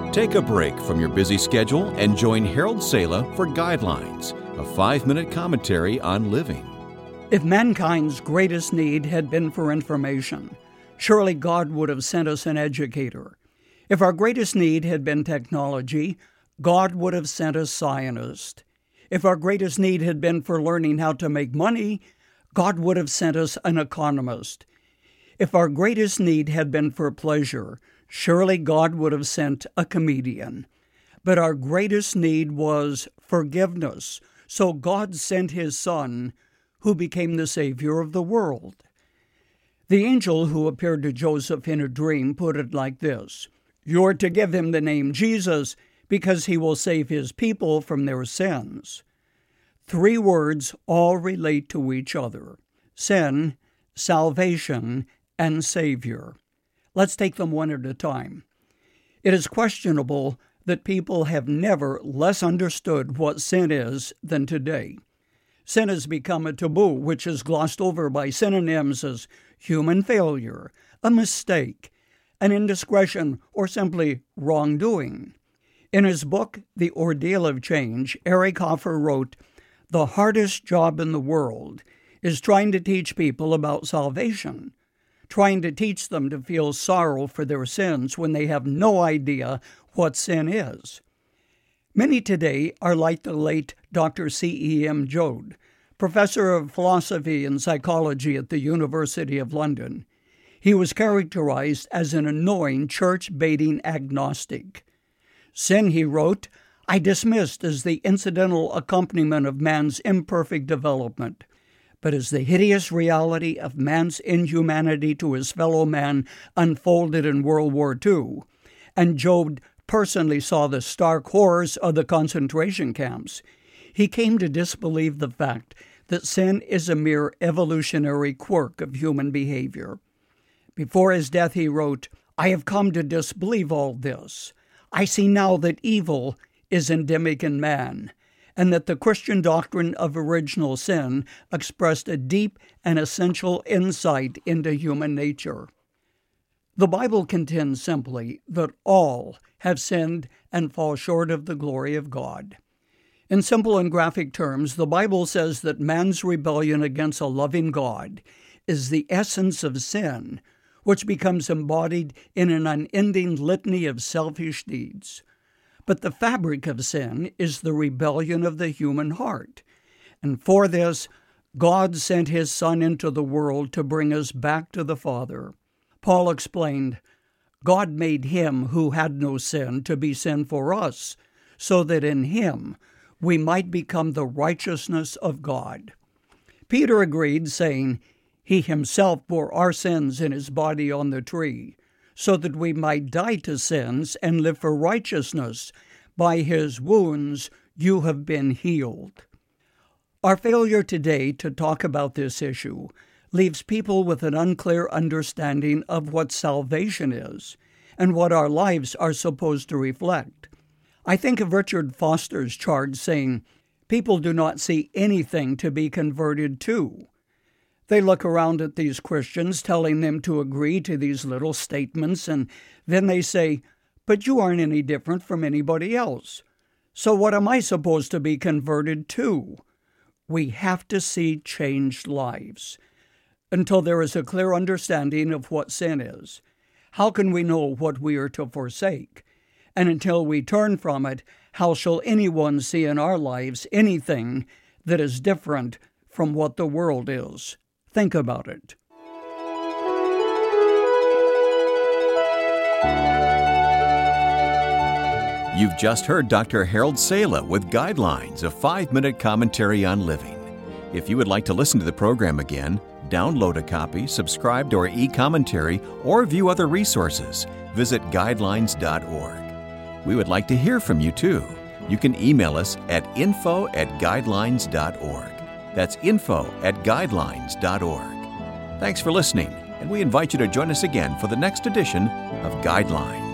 Take a break from your busy schedule and join Harold Sala for Guidelines, a 5-minute commentary on living. If mankind's greatest need had been for information, surely God would have sent us an educator. If our greatest need had been technology, God would have sent us scientists. If our greatest need had been for learning how to make money, God would have sent us an economist. If our greatest need had been for pleasure, surely God would have sent a comedian. But our greatest need was forgiveness, so God sent His Son, who became the Savior of the world. The angel who appeared to Joseph in a dream put it like this: "You're to give him the name Jesus, because he will save his people from their sins." 3 words all relate to each other: sin, salvation, and Savior. Let's take them one at a time. It is questionable that people have never less understood what sin is than today. Sin has become a taboo, which is glossed over by synonyms as human failure, a mistake, an indiscretion, or simply wrongdoing. In his book, The Ordeal of Change, Eric Hoffer wrote, "The hardest job in the world is trying to teach people about salvation, trying to teach them to feel sorrow for their sins when they have no idea what sin is." Many today are like the late Dr. C.E.M. Joad, professor of philosophy and psychology at the University of London. He was characterized as an annoying, church-baiting agnostic. "Sin," he wrote, "I dismissed as the incidental accompaniment of man's imperfect development, but as the hideous reality of man's inhumanity to his fellow man unfolded in World War II, and Joad personally saw the stark horrors of the concentration camps, he came to disbelieve the fact that sin is a mere evolutionary quirk of human behavior." Before his death, he wrote, "I have come to disbelieve all this. I see now that evil is endemic in man, and that the Christian doctrine of original sin expressed a deep and essential insight into human nature." The Bible contends simply that all have sinned and fall short of the glory of God. In simple and graphic terms, the Bible says that man's rebellion against a loving God is the essence of sin, which becomes embodied in an unending litany of selfish deeds. But the fabric of sin is the rebellion of the human heart. And for this, God sent His Son into the world to bring us back to the Father. Paul explained, "God made Him who had no sin to be sin for us, so that in Him we might become the righteousness of God." Peter agreed, saying, "He Himself bore our sins in His body on the tree, so that we might die to sins and live for righteousness. By His wounds you have been healed." Our failure today to talk about this issue leaves people with an unclear understanding of what salvation is and what our lives are supposed to reflect. I think of Richard Foster's charge saying, "People do not see anything to be converted to." They look around at these Christians telling them to agree to these little statements, and then they say, "But you aren't any different from anybody else. So what am I supposed to be converted to?" We have to see changed lives. Until there is a clear understanding of what sin is, how can we know what we are to forsake? And until we turn from it, how shall anyone see in our lives anything that is different from what the world is? Think about it. You've just heard Dr. Harold Sala with Guidelines, a 5-minute commentary on living. If you would like to listen to the program again, download a copy, subscribe to our e-commentary, or view other resources, visit guidelines.org. We would like to hear from you too. You can email us at info@guidelines.org. That's info@guidelines.org. Thanks for listening, and we invite you to join us again for the next edition of Guidelines.